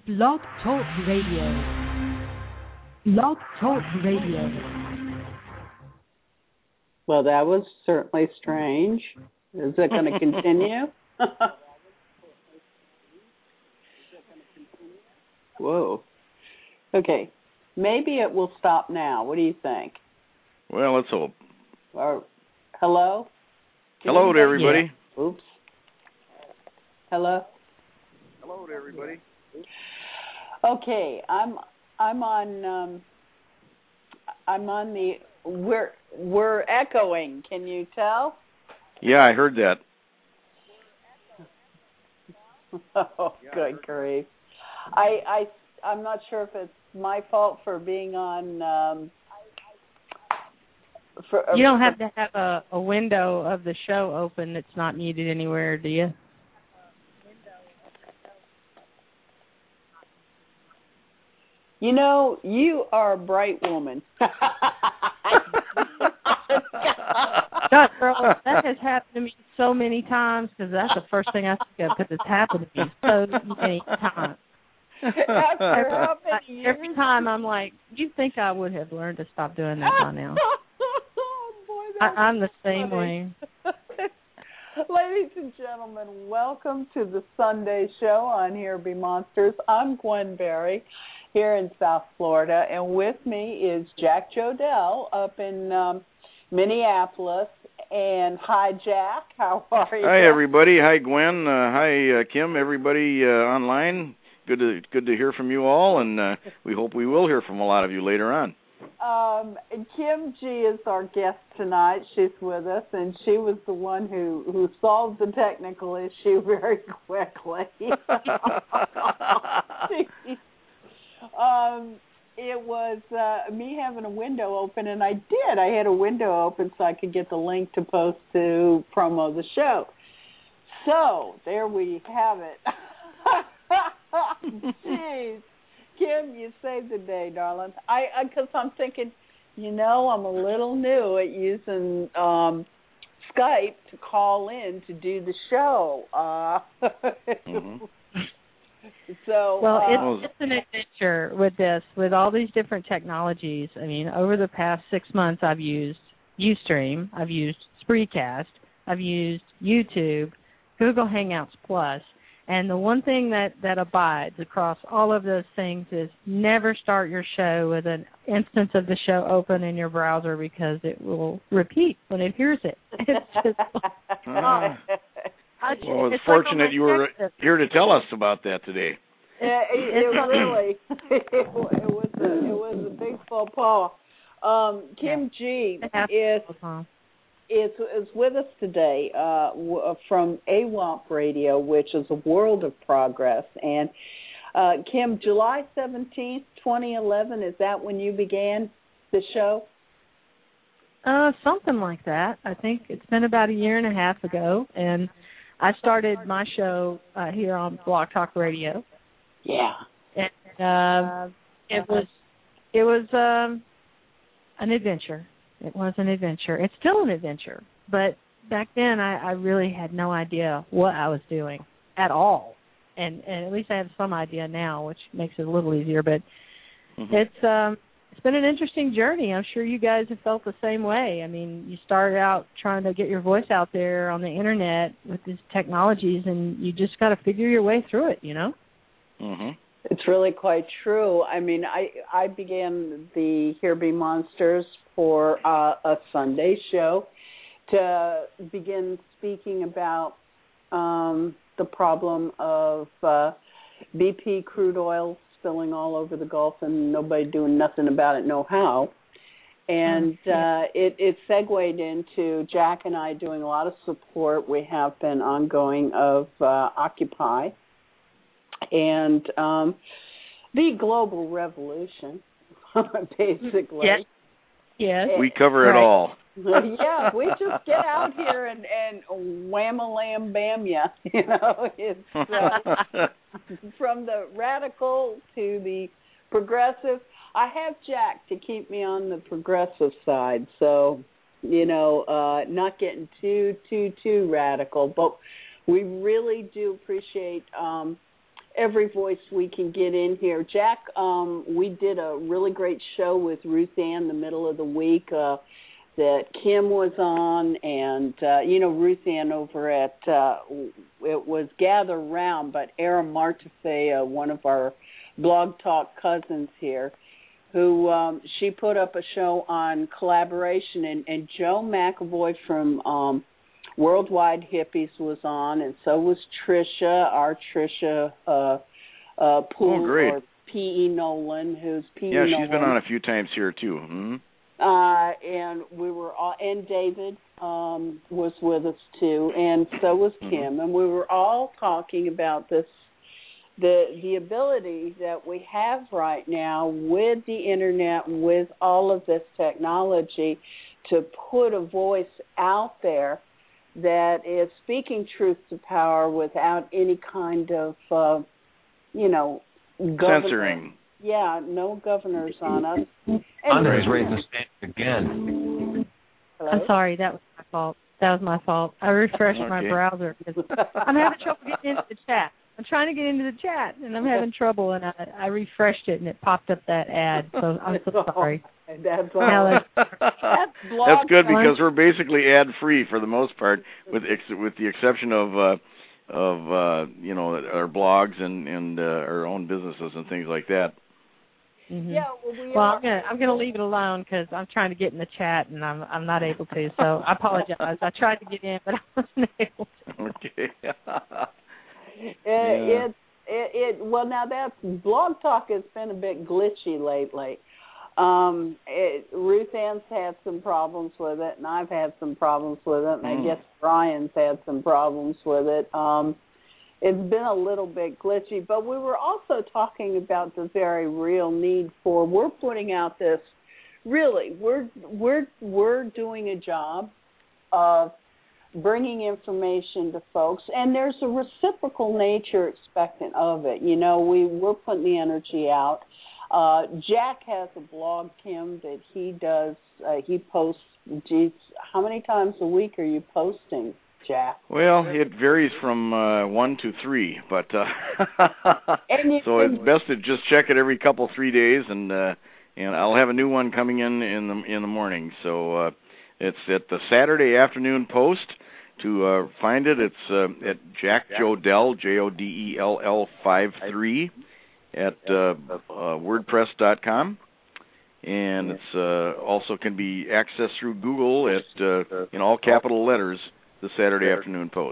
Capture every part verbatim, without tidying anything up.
Blog Talk Radio. Blog Talk Radio. Well, that was certainly strange. Is it going to continue? Whoa. Okay. Maybe it will stop now. What do you think? Well, let's hope. Or, hello? Can Hello to everybody. Yeah. Oops. Hello? Hello to everybody. Okay, I'm I'm on um, I'm on the we're we're echoing. Can you tell? Yeah, I heard that. Oh, good grief! I I I'm not sure if it's my fault for being on. Um, for, you don't have to have a, a window of the show open that's not muted anywhere, do you? You know, you are a bright woman. God, girl, that has happened to me so many times because that's the first thing I think of because it's happened to me so many times. After how many years? Every time I'm like, you think I would have learned to stop doing that by now? Oh, boy, I, I'm the same funny. way. Ladies and gentlemen, welcome to the Sunday show on Here Be Monsters. I'm Gwen Berry here in South Florida, and with me is Jack Jodell up in um, Minneapolis. And hi, Jack. How are you? Hi, everybody. Hi, Gwen. Uh, hi, uh, Kim. Everybody uh, online. Good to good to hear from you all, and uh, we hope we will hear from a lot of you later on. Um, Kim G is our guest tonight. She's with us, and she was the one who, who solved the technical issue very quickly. um, it was uh, me having a window open, and I did. I had a window open so I could get the link to post to promo the show. So there we have it. Jeez. Kim, you saved the day, darling. I because I'm thinking, you know, I'm a little new at using um, Skype to call in to do the show. Uh, mm-hmm. So well, uh, it's, it's an adventure with this, with all these different technologies. I mean, over the past six months, I've used Ustream, I've used Spreecast, I've used YouTube, Google Hangouts Plus. And the one thing that, that abides across all of those things is never start your show with an instance of the show open in your browser because it will repeat when it hears it. It's just, uh, well, it's, it's fortunate like you were here to tell us about that today. Yeah, it, it really it, it was a, it was a big faux pas. Um, Kim G is. Is, is with us today uh, w- from A W A P Radio, which is a world of progress. And uh, Kim, July seventeenth, twenty eleven, is that when you began the show? Uh, something like that. I think it's been about a year and a half ago, and I started my show uh, here on Blog Talk Radio. Yeah. And uh, it was it was um, an adventure. It was an adventure. It's still an adventure. But back then, I, I really had no idea what I was doing at all. And, and at least I have some idea now, which makes it a little easier. But mm-hmm. it's um, it's been an interesting journey. I'm sure you guys have felt the same way. I mean, you started out trying to get your voice out there on the Internet with these technologies, and you just got to figure your way through it, you know? Mm-hmm. It's really quite true. I mean, I, I began the Here Be Monsters for uh, a Sunday show to begin speaking about um, the problem of uh, B P crude oil spilling all over the Gulf and nobody doing nothing about it, no how. And uh, it, it segued into Jack and I doing a lot of support. We have been ongoing of uh, Occupy and um, the global revolution, basically. Yes. Yes. We cover it right. all. Yeah, we just get out here and, and wham-a-lam-bam ya. You know, it's uh, from the radical to the progressive. I have Jack to keep me on the progressive side, so, you know, uh, not getting too, too, too radical. But we really do appreciate um, every voice we can get in here. Jack, um, we did a really great show with Ruth Ann the middle of the week uh, that Kim was on, and, uh, you know, Ruth Ann over at, uh, it was Gather Round, but Era Martefe, uh, one of our Blog Talk cousins here, who um, she put up a show on collaboration, and, and Joe McAvoy from um, Worldwide Hippies was on, and so was Trisha, our Trisha uh, uh, Poole, oh, great. or P E. Nolan, who's P E. Yeah, Nolan. she's been on a few times here too. Mm-hmm. Uh, and we were all, and David um, was with us too, and so was Kim, mm-hmm. and we were all talking about this, the the ability that we have right now with the internet, with all of this technology, to put a voice out there that is speaking truth to power without any kind of, uh, you know, governor. censoring. Yeah, no governors on us. Andre's raising the stand again. Hello? I'm sorry, that was my fault. That was my fault. I refreshed okay. my browser because I'm having trouble getting into the chat. I'm trying to get into the chat, and I'm having trouble, and I, I refreshed it, and it popped up that ad, so I'm so sorry. That's all. Now That's, That's good because we're basically ad-free for the most part, with ex- with the exception of uh, of uh, you know, our blogs and and uh, our own businesses and things like that. Mm-hmm. Yeah, well, we well are. I'm gonna I'm gonna leave it alone because I'm trying to get in the chat and I'm I'm not able to. So I apologize. I tried to get in, but I wasn't able to. Okay. it, yeah. it it it well now that's Blog Talk has been a bit glitchy lately. Um, it, Ruth Ann's had some problems with it, and I've had some problems with it, and mm. I guess Brian's had some problems with it. Um, It's been a little bit glitchy, but we were also talking about the very real need for, we're putting out this, really, we're we're we're doing a job of bringing information to folks, and there's a reciprocal nature expectant of it. You know, we, we're putting the energy out. Uh, Jack has a blog, Kim, that he does, uh, he posts, geez, how many times a week are you posting, Jack? Well, it varies from uh, one to three, but uh, and you, so it's best to just check it every couple three days, and uh, and I'll have a new one coming in in the in the morning. So uh, it's at the Saturday Afternoon Post. To uh, find it, it's uh, at Jack Jodell, J O D E L L five three at uh, uh, WordPress dot com. And it's uh, also can be accessed through Google at uh, in all capital letters, the Saturday Afternoon Post.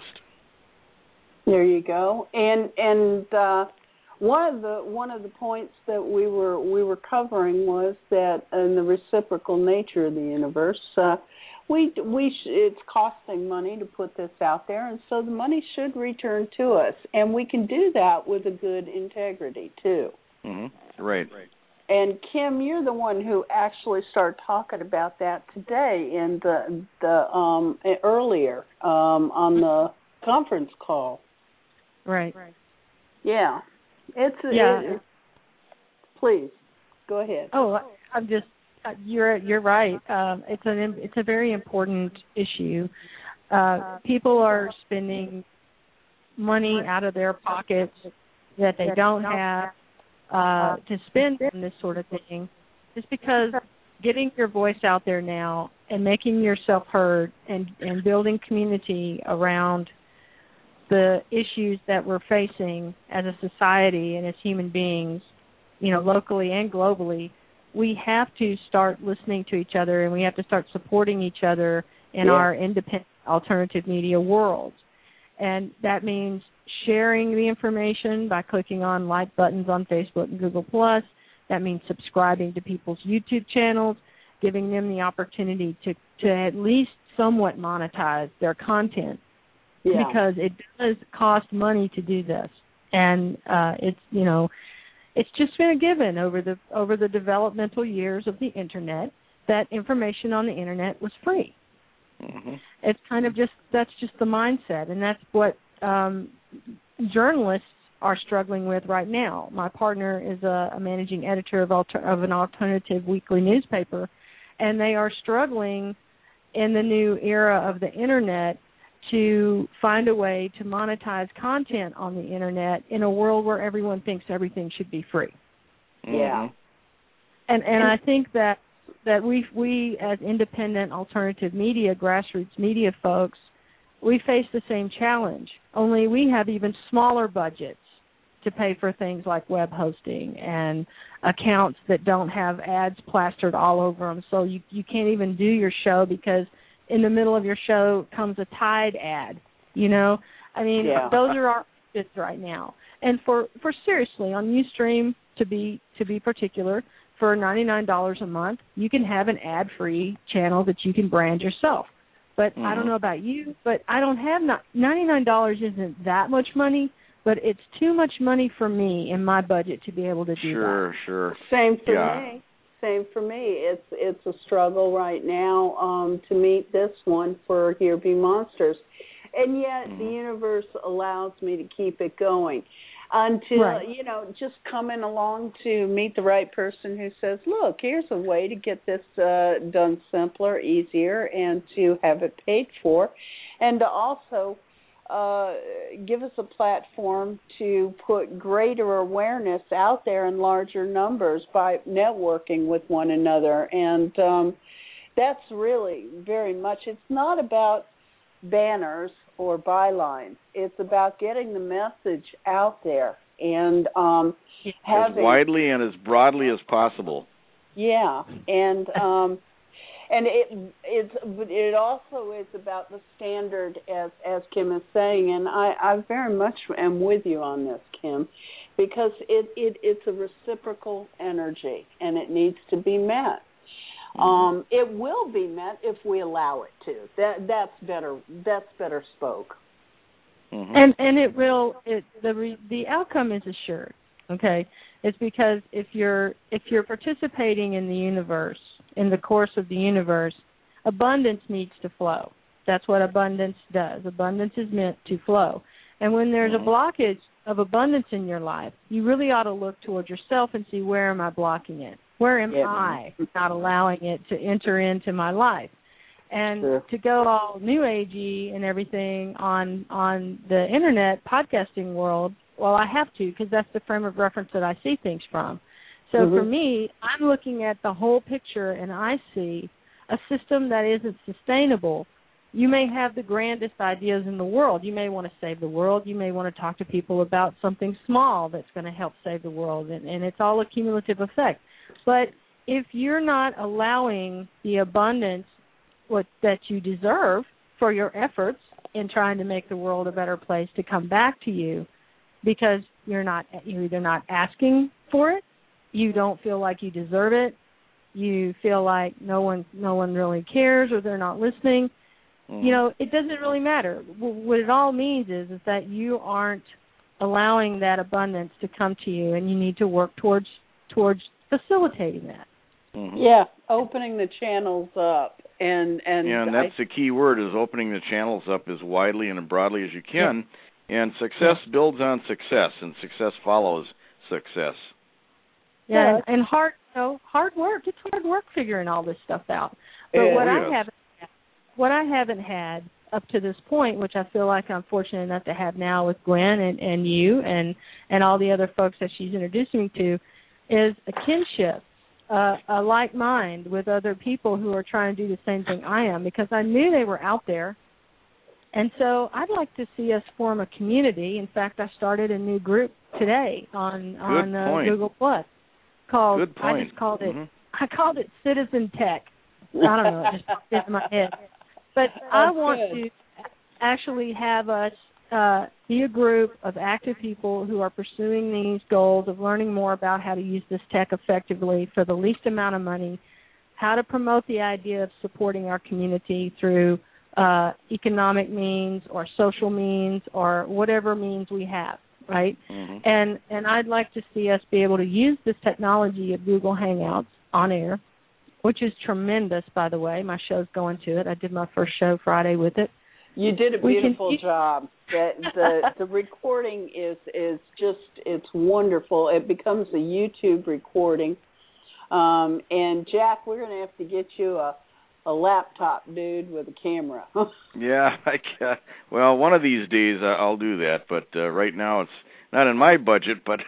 There you go. And and uh, one of the one of the points that we were we were covering was that in the reciprocal nature of the universe, uh, we we sh- it's costing money to put this out there, and so the money should return to us, and we can do that with a good integrity too. Mm-hmm. Right. Right. And Kim, you're the one who actually started talking about that today in the the um, earlier um, on the conference call. Right. Yeah. It's yeah. It, please go ahead. Oh, I'm just you're you're right. Um, it's an it's a very important issue. Uh, people are spending money out of their pockets that they don't have uh, to spend on this sort of thing, just because getting your voice out there now and making yourself heard and, and building community around the issues that we're facing as a society and as human beings, you know, locally and globally, we have to start listening to each other and we have to start supporting each other in yeah. our independent alternative media world. And that means sharing the information by clicking on like buttons on Facebook and Google Plus. That means subscribing to people's YouTube channels, giving them the opportunity to, to at least somewhat monetize their content. Yeah. Because it does cost money to do this. And uh, it's, you know, it's just been a given over the over the developmental years of the Internet that information on the Internet was free. Mm-hmm. It's kind of just, that's just the mindset, and that's what um, journalists are struggling with right now. My partner is a, a managing editor of, alter, of an alternative weekly newspaper, and they are struggling in the new era of the Internet to find a way to monetize content on the internet in a world where everyone thinks everything should be free. Yeah. And and I think that that we we as independent alternative media, grassroots media folks, we face the same challenge. Only we have even smaller budgets to pay for things like web hosting and accounts that don't have ads plastered all over them. So you you can't even do your show because in the middle of your show comes a Tide ad. You know, I mean, yeah. those are our budgets right now. And for, for seriously on Ustream to be to be particular, for ninety-nine dollars a month, you can have an ad-free channel that you can brand yourself. But mm-hmm. I don't know about you, but I don't have not, ninety-nine dollars isn't that much money, but it's too much money for me in my budget to be able to do sure, that. Sure, sure. Same for yeah. me. Same for me. It's it's a struggle right now um, to meet this one for Here Be Monsters. And yet mm-hmm. the universe allows me to keep it going until, right. you know, just coming along to meet the right person who says, look, here's a way to get this uh, done simpler, easier, and to have it paid for, and to also uh, give us a platform to put greater awareness out there in larger numbers by networking with one another. And um, that's really very much, it's not about banners or bylines. It's about getting the message out there and um, having as widely and as broadly as possible. Yeah, and um, and it it's it also is about the standard, as as Kim is saying, and I, I very much am with you on this, Kim, because it, it it's a reciprocal energy and it needs to be met. Um, it will be met if we allow it to. That that's better. That's better spoke. Mm-hmm. And and it will. It the re, the outcome is assured. Okay, it's because if you're if you're participating in the universe, in the course of the universe, abundance needs to flow. That's what abundance does. Abundance is meant to flow. And when there's mm-hmm. a blockage of abundance in your life, you really ought to look towards yourself and see, where am I blocking it? Where am yeah. I not allowing it to enter into my life? And sure. to go all new agey and everything on on the internet podcasting world, well, I have to, because that's the frame of reference that I see things from. So mm-hmm. for me, I'm looking at the whole picture, and I see a system that isn't sustainable. You may have the grandest ideas in the world. You may want to save the world. You may want to talk to people about something small that's going to help save the world, and, and it's all a cumulative effect. But if you're not allowing the abundance what that you deserve for your efforts in trying to make the world a better place to come back to you, because you're not you're either not asking for it, you don't feel like you deserve it, you feel like no one no one really cares, or they're not listening, mm. you know, it doesn't really matter. What it all means is is that you aren't allowing that abundance to come to you, and you need to work towards towards facilitating that. Mm-hmm. Yeah, opening the channels up, and and yeah, and that's I, the key word, is opening the channels up as widely and as broadly as you can. Yeah. And success yeah. builds on success, and success follows success. Yeah, and, and hard, you know, hard work. It's hard work figuring all this stuff out. But yeah, what yes. I haven't, what I haven't had up to this point, which I feel like I'm fortunate enough to have now with Gwen and, and you and and all the other folks that she's introducing me to, is a kinship. Uh, a like mind with other people who are trying to do the same thing I am, because I knew they were out there. And so I'd like to see us form a community. In fact, I started a new group today on Good on uh, point. Google Plus called Good point. I just called it mm-hmm. I called it Citizen Tech. I don't know, it just popped into my head. But That's I want good. to actually have us uh, be a group of active people who are pursuing these goals of learning more about how to use this tech effectively for the least amount of money, how to promote the idea of supporting our community through uh, economic means or social means or whatever means we have, right? Mm-hmm. And and I'd like to see us be able to use this technology of Google Hangouts on air, which is tremendous, by the way. My show's going to it. I did my first show Friday with it. You did a beautiful can, job. The, the the recording is is just, it's wonderful. It becomes a YouTube recording. Um, and Jack, we're going to have to get you a a laptop, dude, with a camera. Yeah, I can. Well, one of these days I'll do that, but uh, right now it's not in my budget, but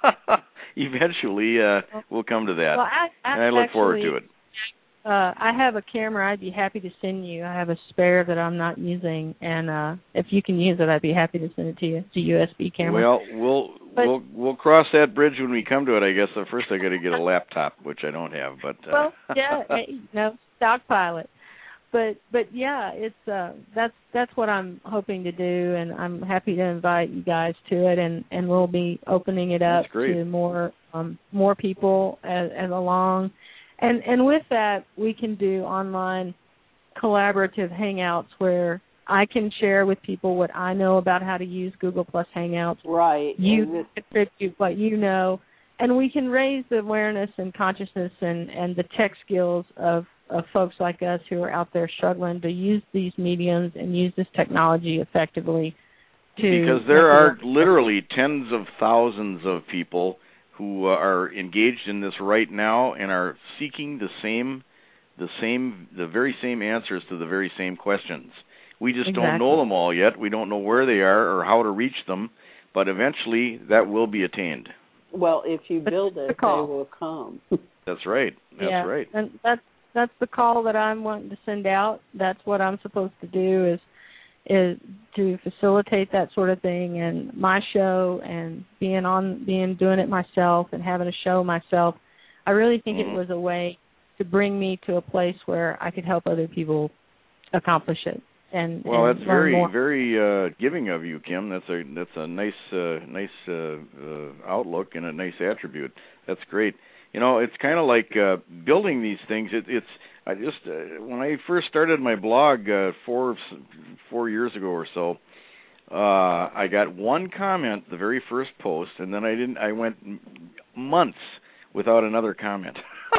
eventually uh, we'll come to that. Well, I, I and I look actually, forward to it. Uh, I have a camera I'd be happy to send you. I have a spare that I'm not using, and uh, if you can use it, I'd be happy to send it to you. It's a U S B camera. Well, we'll but, we'll we'll cross that bridge when we come to it, I guess. So first I got to get a laptop, which I don't have, but uh. Well, yeah, you know, stockpile it. But but yeah, it's uh that's that's what I'm hoping to do, and I'm happy to invite you guys to it, and, and we'll be opening it up to more um more people as, as along, and and with that we can do online collaborative hangouts where I can share with people what I know about how to use Google Plus Hangouts. Right. You contribute what you know, and we can raise the awareness and consciousness and, and the tech skills of, of folks like us who are out there struggling to use these mediums and use this technology effectively. To because there are literally tens of thousands of people who uh, are engaged in this right now and are seeking the same, the same, the very same answers to the very same questions. We just exactly. don't know them all yet. We don't know where they are or how to reach them, but eventually that will be attained. Well, if you build it, the they will come. That's right. That's yeah, right. And that's that's the call that I'm wanting to send out. That's what I'm supposed to do is is to facilitate that sort of thing. And my show and being on being doing it myself and having a show myself, I really think mm-hmm. it was a way to bring me to a place where I could help other people accomplish it. And, well, and that's very, more. very uh, giving of you, Kim. That's a that's a nice, uh, nice uh, uh, outlook and a nice attribute. That's great. You know, it's kind of like uh, building these things. It, it's I just uh, when I first started my blog uh, four four years ago or so, uh, I got one comment the very first post, and then I didn't. I went months without another comment.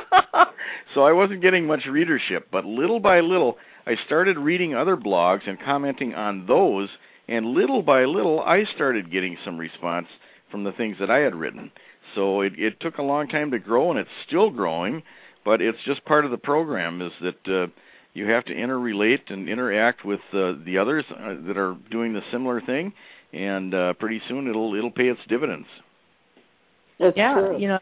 So I wasn't getting much readership, but little by little, I started reading other blogs and commenting on those, and little by little, I started getting some response from the things that I had written. So it, it took a long time to grow, and it's still growing, but it's just part of the program is that uh, you have to interrelate and interact with uh, the others uh, that are doing the similar thing, and uh, pretty soon it'll it'll pay its dividends. That's yeah, true. you know,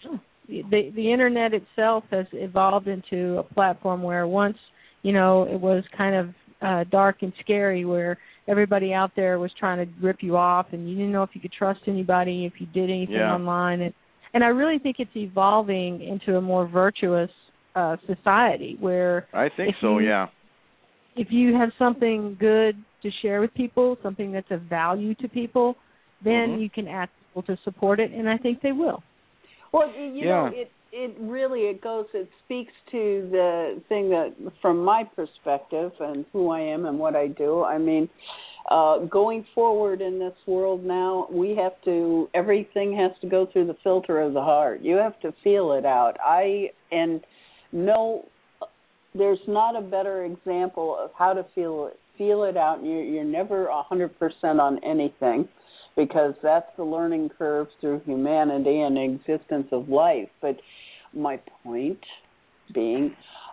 the the internet itself has evolved into a platform where once, you know, it was kind of uh, dark and scary, where everybody out there was trying to rip you off, and you didn't know if you could trust anybody, if you did anything yeah. online. And, and I really think it's evolving into a more virtuous uh, society where I think so, you, yeah. If you have something good to share with people, something that's of value to people, then mm-hmm. you can ask people to support it, and I think they will. Well, you yeah. know, it it really it goes. It speaks to the thing that, from my perspective and who I am and what I do. I mean, uh, going forward in this world now, we have to. Everything has to go through the filter of the heart. You have to feel it out. I and no, there's not a better example of how to feel it. Feel it out. You're, you're never a hundred percent on anything, because that's the learning curve through humanity and the existence of life. But my point being,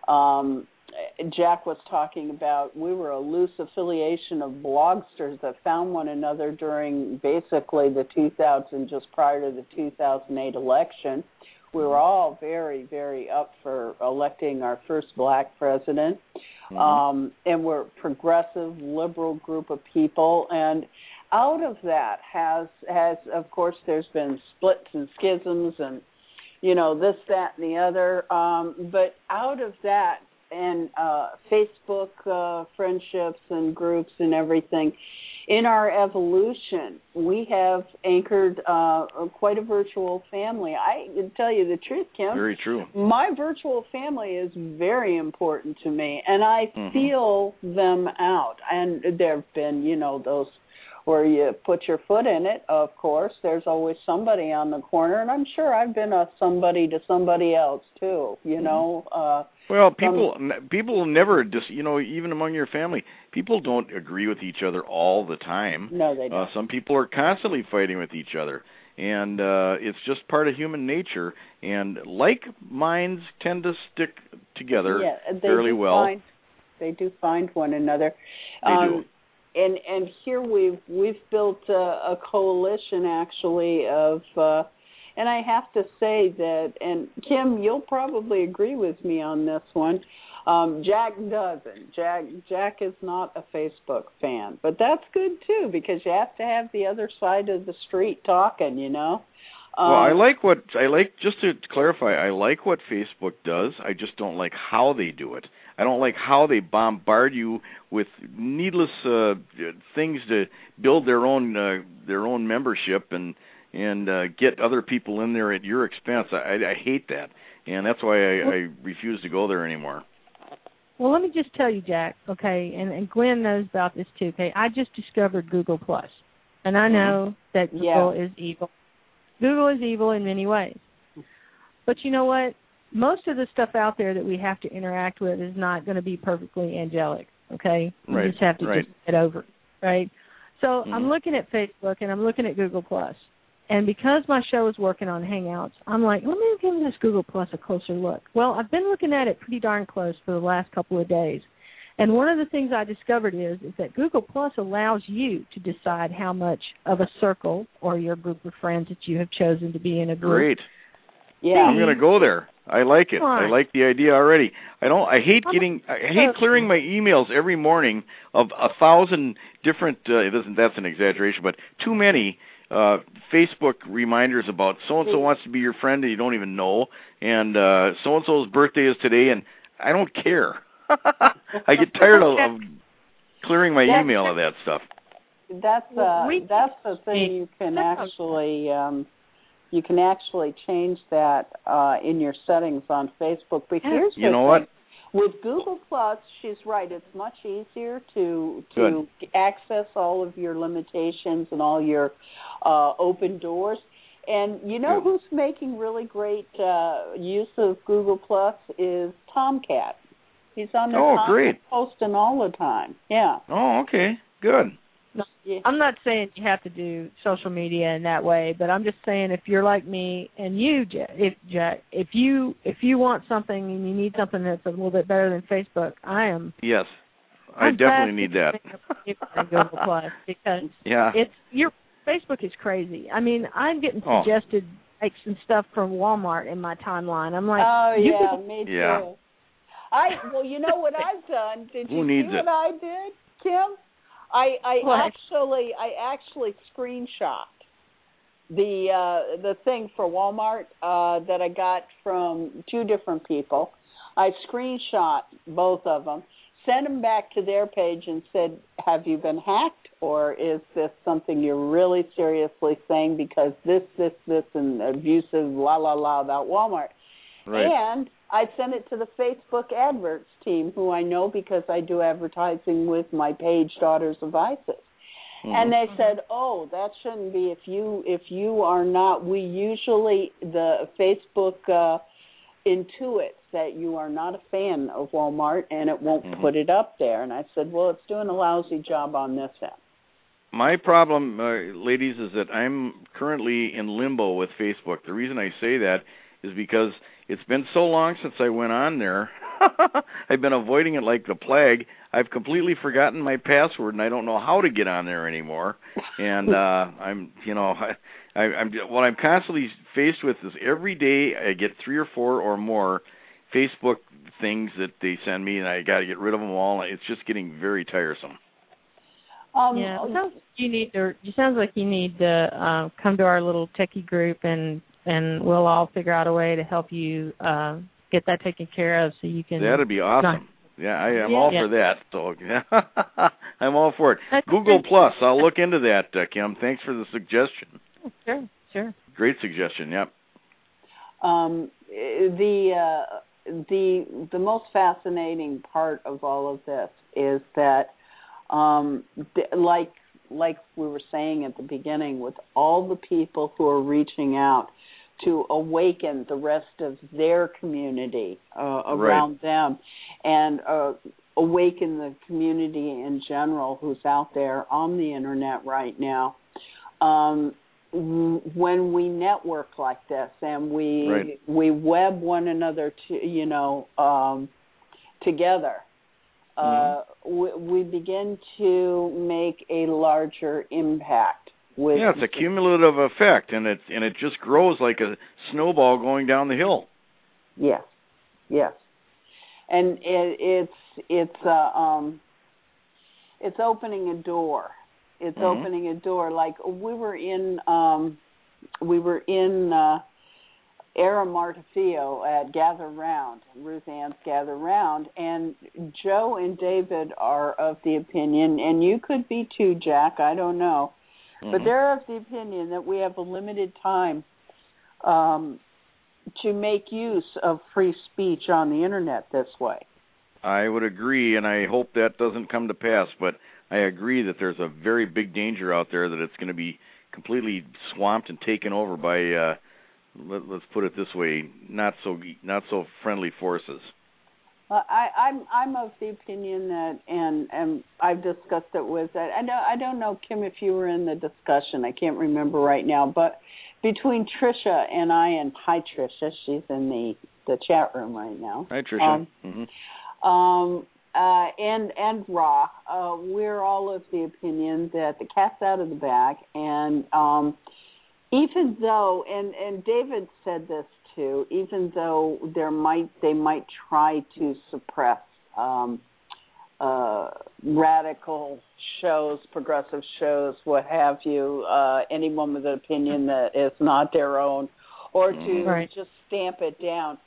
um, Jack was talking about we were a loose affiliation of blogsters that found one another during basically the two thousand, just prior to the two thousand eight election. We were all very, very up for electing our first black president. Mm-hmm. Um, and we're a progressive, liberal group of people. And out of that has, has, of course, there's been splits and schisms and, you know, this, that, and the other. Um, but out of that and uh, Facebook uh, friendships and groups and everything, in our evolution, we have anchored uh, quite a virtual family. I can tell you the truth, Kim. Very true. My virtual family is very important to me, and I mm-hmm. feel them out. And there have been, you know, those where you put your foot in it, of course. There's always somebody on the corner, and I'm sure I've been a somebody to somebody else, too, you know. Uh, well, people some, people never, just you know, even among your family, people don't agree with each other all the time. No, they don't. Uh, some people are constantly fighting with each other. and uh, it's just part of human nature. And like minds tend to stick together yeah, they fairly do well. Find, they do find one another. They um, do. And and here we've we've built a, a coalition actually of, uh, and I have to say that, and Kim, you'll probably agree with me on this one. Um, Jack doesn't. Jack Jack is not a Facebook fan, but that's good too because you have to have the other side of the street talking, you know. Um, well, I like what I like. Just to clarify, I like what Facebook does. I just don't like how they do it. I don't like how they bombard you with needless uh, things to build their own uh, their own membership and and uh, get other people in there at your expense. I, I hate that, and that's why I, I refuse to go there anymore. Well, let me just tell you, Jack, okay, and, and Gwen knows about this too, okay? I just discovered Google Plus, and I know mm-hmm. that Google yeah. is evil. Google is evil in many ways. But you know what? Most of the stuff out there that we have to interact with is not going to be perfectly angelic, okay? You right. just have to right. just get over it, right? So mm-hmm. I'm looking at Facebook, and I'm looking at Google Plus. And because my show is working on Hangouts, I'm like, let me give this Google Plus a closer look. Well, I've been looking at it pretty darn close for the last couple of days. And one of the things I discovered is, is that Google Plus allows you to decide how much of a circle or your group of friends that you have chosen to be in a group. Great. Yeah. I'm going to go there. I like it. Right. I like the idea already. I don't. I hate getting. I hate clearing my emails every morning of a thousand different. Uh, it isn't. That's an exaggeration, but too many uh, Facebook reminders about so and so wants to be your friend and you don't even know, and uh, so and so's birthday is today, and I don't care. I get tired of, of clearing my email of that stuff. That's uh, that's the thing you can actually. Um, You can actually change that uh, in your settings on Facebook. But here's you the know thing. what? With Google Plus, she's right. It's much easier to to Good. access all of your limitations and all your uh, open doors. And you know Good. who's making really great uh, use of Google Plus is Tomcat. He's on there Oh, great. posting all the time. Yeah. Oh, okay. Good. Yeah. I'm not saying you have to do social media in that way, but I'm just saying if you're like me and you, Jack, if Jack, if you if you want something and you need something that's a little bit better than Facebook, I am. Yes, I I'm definitely need that. Google Plus because yeah, it's your Facebook is crazy. I mean, I'm getting Oh. suggested likes and stuff from Walmart in my timeline. I'm like, oh you yeah, can, me too. Yeah. I well, you know what I've done? Did Who you needs see it? what I did, Kim? I, I What? actually I actually screenshot the uh, the thing for Walmart uh, that I got from two different people. I screenshot both of them, sent them back to their page, and said, "Have you been hacked, or is this something you're really seriously saying because this, this, this, and abusive la la la about Walmart?" right. And I sent it to the Facebook adverts team, who I know because I do advertising with my page, Daughters of ISIS. Mm-hmm. And they said, "Oh, that shouldn't be. If you if you are not, we usually the Facebook uh, intuits that you are not a fan of Walmart, and it won't mm-hmm. put it up there." And I said, "Well, it's doing a lousy job on this end." My problem, uh, ladies, is that I'm currently in limbo with Facebook. The reason I say that is because it's been so long since I went on there. I've been avoiding it like the plague. I've completely forgotten my password, and I don't know how to get on there anymore. And uh, I'm, you know, I, I, I'm what I'm constantly faced with is every day I get three or four or more Facebook things that they send me, and I got to get rid of them all. It's just getting very tiresome. Um, yeah, it sounds like you need to. It sounds like you need to uh, come to our little techie group, and and we'll all figure out a way to help you uh, get that taken care of, so you can. That'd be awesome. Yeah, I am yeah. all yeah. for that. So yeah, I'm all for it. That's Google Plus. I'll look into that, uh, Kim. Thanks for the suggestion. Sure, sure. Great suggestion. Yep. Um, the uh, the the most fascinating part of all of this is that. Um, like like we were saying at the beginning, with all the people who are reaching out to awaken the rest of their community uh, around right. them, and uh, awaken the community in general who's out there on the internet right now, um, when we network like this and we right. we web one another to you know um, together, uh, mm-hmm. we, we begin to make a larger impact. With yeah, it's a cumulative effect, and it and it just grows like a snowball going down the hill. Yes, yes, and it, it's it's uh, um, it's opening a door. It's mm-hmm. opening a door. Like we were in um, we were in uh, Era Martafio at Gather Round, Ruth Ann's Gather Round, and Joe and David are of the opinion, and you could be too, Jack. I don't know. Mm-hmm. But they're of the opinion that we have a limited time um, to make use of free speech on the Internet this way. I would agree, and I hope that doesn't come to pass, but I agree that there's a very big danger out there that it's going to be completely swamped and taken over by, uh, let, let's put it this way, not so not so friendly forces. Uh, I, I'm I'm of the opinion that, and, and I've discussed it with that. I don't I don't know, Kim, if you were in the discussion. I can't remember right now. But between Tricia and I, and hi Tricia, she's in the, the chat room right now. Hi Tricia. Um, mm-hmm. um, uh, and and Ra, uh, we're all of the opinion that the cat's out of the bag, and um, even though, and and David said this too, even though there might they might try to suppress um, uh, radical shows, progressive shows, what have you, uh, anyone with an opinion that is not their own, or to right. just stamp it down.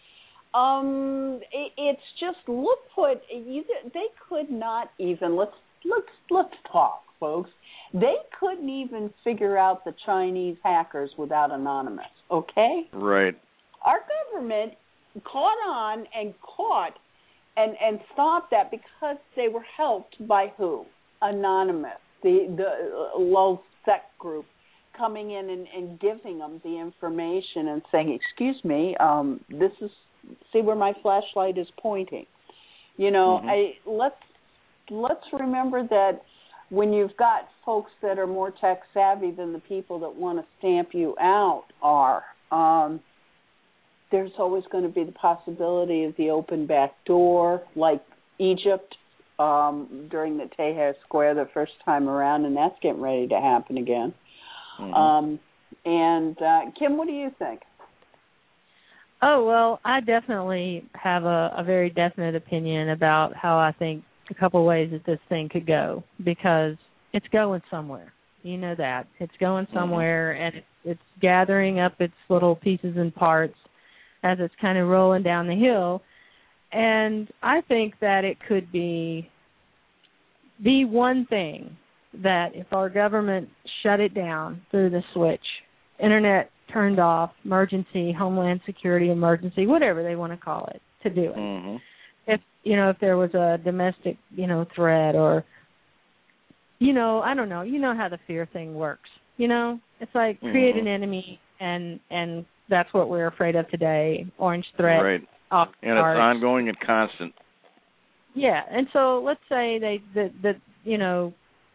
Um, it, it's just look what you, they could not even let's let's let's talk, folks. They couldn't even figure out the Chinese hackers without Anonymous. Okay, right. Our government caught on and caught and, and stopped that because they were helped by who? Anonymous, the the low sect group coming in and, and giving them the information and saying, excuse me, um, this is, see where my flashlight is pointing. You know, mm-hmm. I let's let's remember that when you've got folks that are more tech savvy than the people that want to stamp you out are, um, there's always going to be the possibility of the open back door, like Egypt um, during the Tahrir Square the first time around, and that's getting ready to happen again. Mm-hmm. Um, and, uh, Kim, what do you think? Oh, well, I definitely have a, a very definite opinion about how I think a couple ways that this thing could go, because it's going somewhere. You know that. It's going somewhere, mm-hmm. and it's, it's gathering up its little pieces and parts as it's kind of rolling down the hill. And I think that it could be the one thing that if our government shut it down through the switch, internet turned off, emergency, homeland security emergency, whatever they want to call it, to do it. Mm-hmm. If, you know, if there was a domestic, you know, threat or, you know, I don't know, you know how the fear thing works. You know, it's like create mm-hmm. an enemy and, and that's what we're afraid of today, orange threat. Right. Off and it's cards. ongoing and constant. Yeah, and so let's say they, that, that, you know,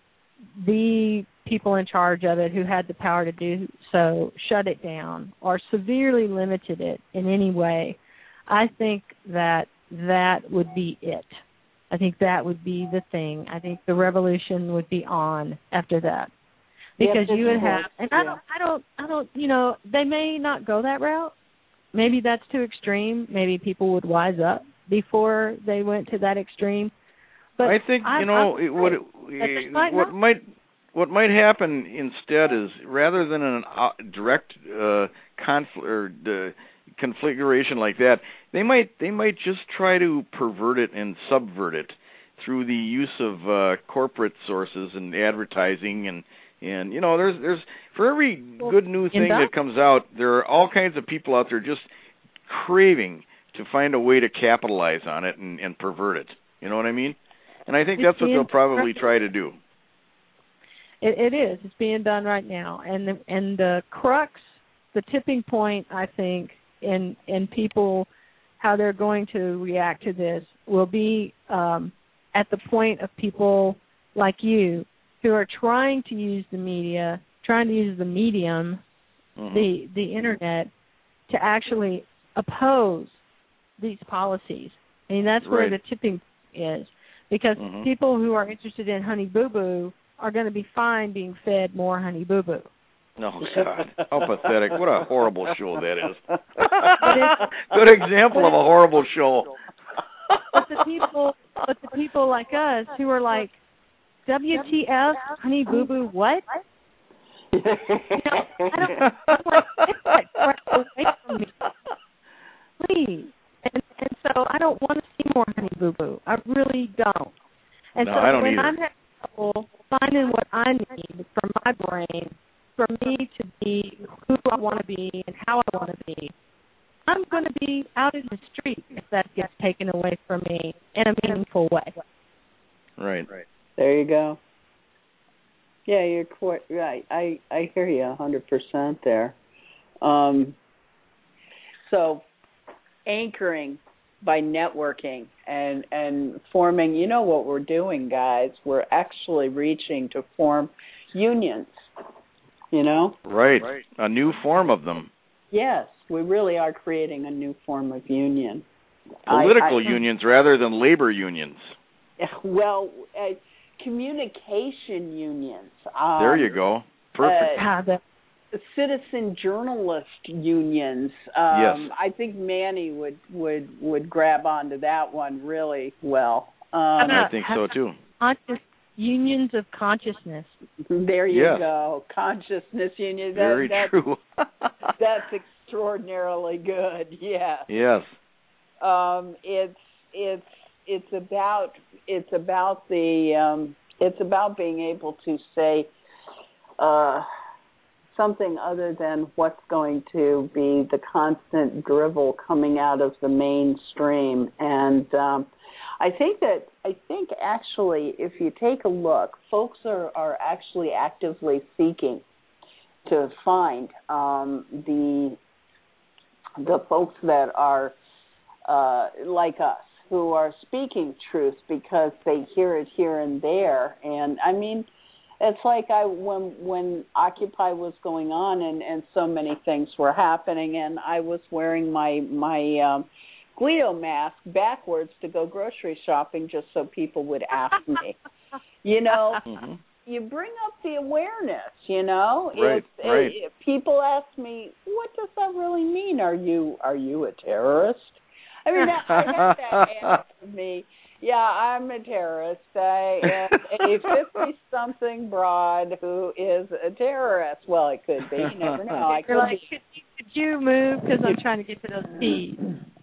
the people in charge of it who had the power to do so shut it down or severely limited it in any way. I think that that would be it. I think that would be the thing. I think the revolution would be on after that. Because yep, you would have, and I yeah. don't, I don't, I don't, you know, they may not go that route. Maybe that's too extreme. Maybe people would wise up before they went to that extreme. But I think I, you know it, what it, might what not. might what might happen instead is rather than an uh, direct uh, conflict or uh, configuration like that, they might they might just try to pervert it and subvert it through the use of uh, corporate sources and advertising and. And, you know, there's there's for every good new thing that comes out, there are all kinds of people out there just craving to find a way to capitalize on it and, and pervert it. You know what I mean? And I think that's what they'll probably try to do. It, it is. It's being done right now. And the, and the crux, the tipping point, I think, in in people, how they're going to react to this will be um, at the point of people like you who are trying to use the media trying to use the medium, mm-hmm. the the internet, to actually oppose these policies. I mean, that's where right. the tipping is, because mm-hmm. people who are interested in Honey Boo Boo are going to be fine being fed more Honey Boo Boo. Oh, God. How pathetic. What a horrible show that is. Good example of a horrible show. But the people, but the people like us who are like, W T F, Honey Boo Boo, what? You know, I don't, I'm like, get that crap away from me. Please. And, and so I don't want to see more Honey Boo Boo. I really don't. And no, so I don't when either. I'm having trouble finding what I need from my brain, for me to be who I want to be and how I want to be, I'm going to be out in the street if that gets taken away from me in a meaningful way. Right. Right. There you go. Yeah, you're quite right. I, I hear you one hundred percent there. Um, so anchoring by networking and, and forming, you know what we're doing, guys. We're actually reaching to form unions, you know? Right. right. A new form of them. Yes, we really are creating a new form of union. Political I, I, unions rather than labor unions. Well, uh, communication unions. Um, there you go. Perfect. Uh, citizen journalist unions. Um, yes. I think Manny would, would, would grab onto that one really well. Um, I think so too. Conscious unions of consciousness. There you yes. go. Consciousness unions. That, Very that, true. That's extraordinarily good. Yeah. Yes. Um, it's it's it's about it's about the um, it's about being able to say uh, something other than what's going to be the constant drivel coming out of the mainstream. And um, I think that I think actually, if you take a look, folks are, are actually actively seeking to find um, the the folks that are uh, like us, who are speaking truth because they hear it here and there. And I mean, it's like I when when Occupy was going on and, and so many things were happening, and I was wearing my my um, Guido mask backwards to go grocery shopping just so people would ask me. You know, mm-hmm. You bring up the awareness, you know. Right, it's, right. It, people ask me, what does that really mean? Are you are you a terrorist? I mean, I had that answer me. Yeah, I'm a terrorist. I am a fifty-something broad who is a terrorist. Well, it could be. You never know. I You're like, could you, could you move? Because I'm trying to get to those peas.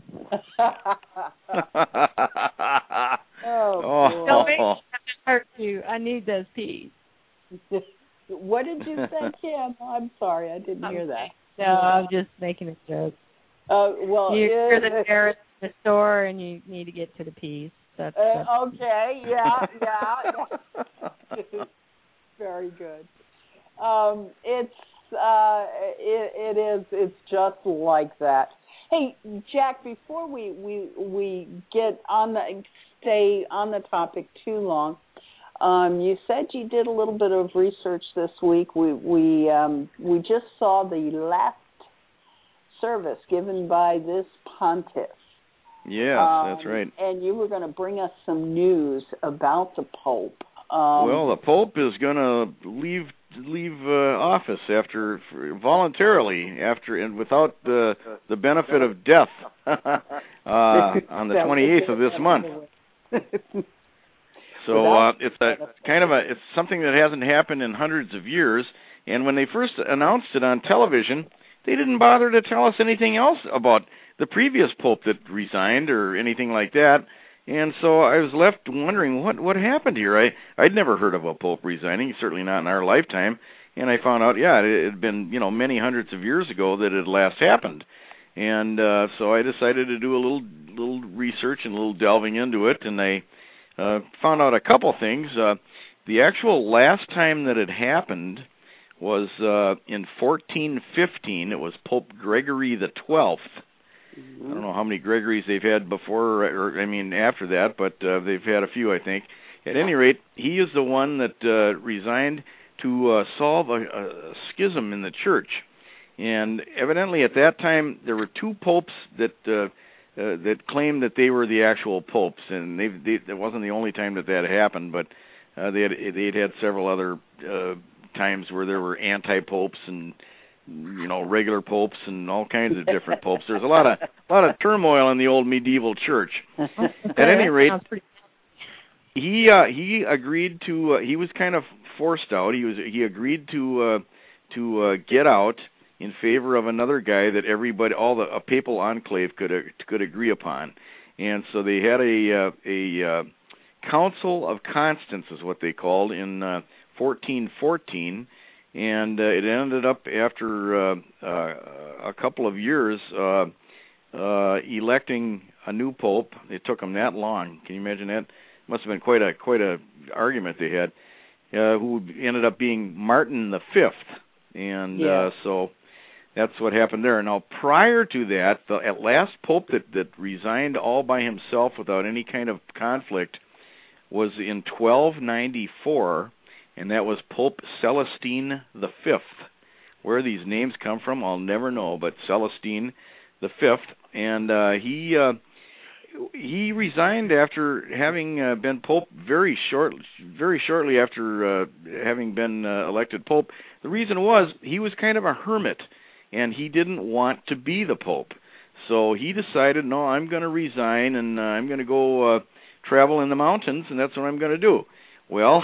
oh, oh. Don't make me hurt you. I need those peas. What did you say, Kim? I'm sorry, I didn't hear that. No, I'm just making a joke. Uh, well, you're uh, the terrorist in the store, and you need to get to the peas. That's, that's uh, okay. Yeah, yeah. Very good. Um, it's uh, it, it is. It's just like that. Hey, Jack. Before we, we we get on the stay on the topic too long, um, you said you did a little bit of research this week. We we um, we just saw the last service given by this pontiff. Yes, um, that's right. And you were going to bring us some news about the Pope. Um, well, the Pope is going to leave leave uh, office after voluntarily after and without the the benefit of death uh, on the twenty-eighth of this month. So uh, it's a kind of a it's something that hasn't happened in hundreds of years. And when they first announced it on television, they didn't bother to tell us anything else about the previous Pope that resigned or anything like that. And so I was left wondering what what happened here. I I'd never heard of a Pope resigning, certainly not in our lifetime. And I found out, yeah, it had been, you know, many hundreds of years ago that it last happened. And uh, so I decided to do a little little research and a little delving into it, and I uh, found out a couple things. Uh, the actual last time that it happened was uh, in fourteen fifteen. It was Pope Gregory the twelfth. I don't know how many Gregories they've had before, or I mean after that, but uh, they've had a few, I think. At any rate, he is the one that uh, resigned to uh, solve a, a schism in the church. And evidently at that time there were two popes that uh, uh, that claimed that they were the actual popes, and they, they that wasn't the only time that that happened, but uh, they had they'd had several other uh, times where there were anti-popes and, you know, regular popes and all kinds of different popes. There's a lot of a lot of turmoil in the old medieval church. At any rate, he uh, he agreed to. Uh, he was kind of forced out. He was he agreed to uh, to uh, get out in favor of another guy that everybody, all the a papal enclave could uh, could agree upon. And so they had a uh, a uh, Council of Constance, is what they called, in uh, fourteen fourteen. And uh, it ended up after uh, uh, a couple of years uh, uh, electing a new pope. It took them that long. Can you imagine that? Must have been quite a quite a argument they had. Uh, who ended up being Martin the Fifth, and yeah. uh, so that's what happened there. Now, prior to that, the at last pope that that resigned all by himself without any kind of conflict was in twelve ninety-four. And that was Pope Celestine the Fifth. Where these names come from, I'll never know, but Celestine the Fifth, and uh, he uh, he resigned after having uh, been Pope very short, very shortly after uh, having been uh, elected Pope. The reason was he was kind of a hermit, and he didn't want to be the Pope. So he decided, no, I'm going to resign, and uh, I'm going to go uh, travel in the mountains, and that's what I'm going to do. Well,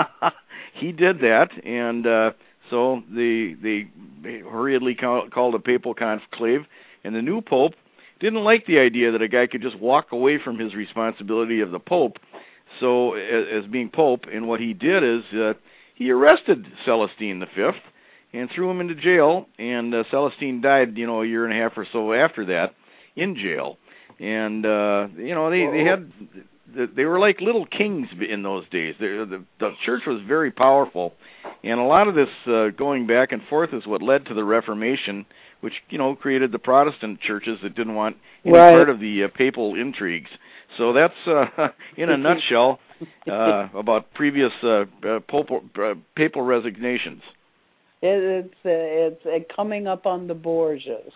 he did that, and uh, so they they hurriedly call, called a papal conclave, and the new pope didn't like the idea that a guy could just walk away from his responsibility of the pope, so as, as being pope, and what he did is uh, he arrested Celestine the Fifth and threw him into jail, and uh, Celestine died, you know, a year and a half or so after that in jail, and uh, you know they they had. They were like little kings in those days. The, the, the church was very powerful, and a lot of this uh, going back and forth is what led to the Reformation, which, you know, created the Protestant churches that didn't want any right. part of the uh, papal intrigues. So that's, uh, in a nutshell, uh, about previous uh, uh, papal, uh, papal resignations. It, it's uh, it's uh, coming up on the Borgias.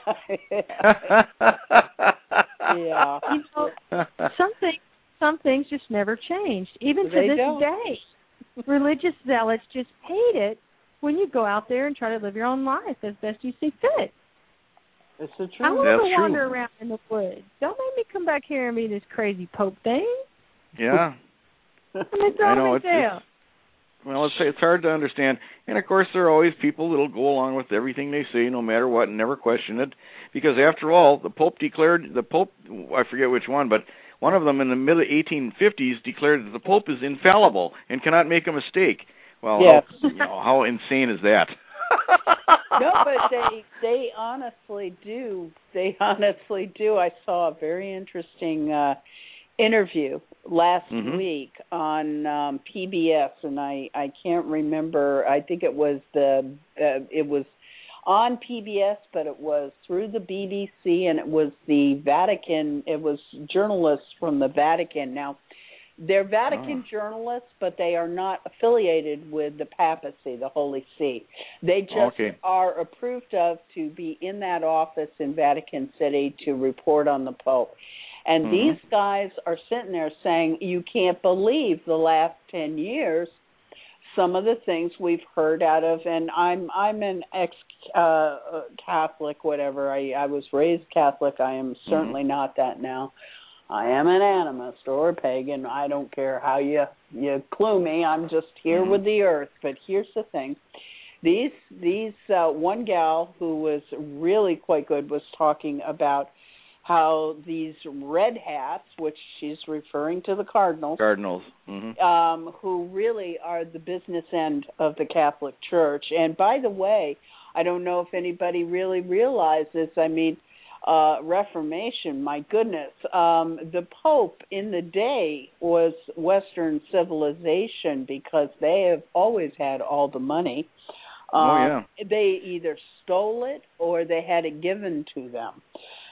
yeah. You know, something. Some things just never changed. Even to they this don't. day, religious zealots just hate it when you go out there and try to live your own life as best you see fit. It's the truth. I want That's to true. wander around in the woods. Don't make me come back here and be this crazy Pope thing. Yeah. I mean, throw I know, me it's, jail. it's well, it's it's hard to understand, and of course there are always people that'll go along with everything they say, no matter what, and never question it, because after all, the Pope declared the Pope. I forget which one, but one of them in the mid eighteen fifties declared that the Pope is infallible and cannot make a mistake. Well, yes. how, you know, how insane is that? No, but they they honestly do. They honestly do. I saw a very interesting uh, interview last mm-hmm. week on um, P B S, and I, I can't remember. I think it was the uh, it was on P B S, but it was through the B B C, and it was the Vatican. It was journalists from the Vatican. Now, they're Vatican oh. journalists, but they are not affiliated with the papacy, the Holy See. They just okay. are approved of to be in that office in Vatican City to report on the Pope. And mm-hmm. these guys are sitting there saying, you can't believe the last ten years, some of the things we've heard out of, and I'm I'm an ex-Catholic, uh, whatever. I, I was raised Catholic. I am certainly mm-hmm. not that now. I am an animist or a pagan. I don't care how you, you clue me. I'm just here mm-hmm. with the earth. But here's the thing. These, these uh, one gal who was really quite good was talking about how these red hats, which she's referring to the Cardinals, Cardinals, mm-hmm. um, who really are the business end of the Catholic Church. And by the way, I don't know if anybody really realizes, I mean, uh, Reformation, my goodness, um, the Pope in the day was Western civilization because they have always had all the money. Um, oh, yeah. They either stole it or they had it given to them.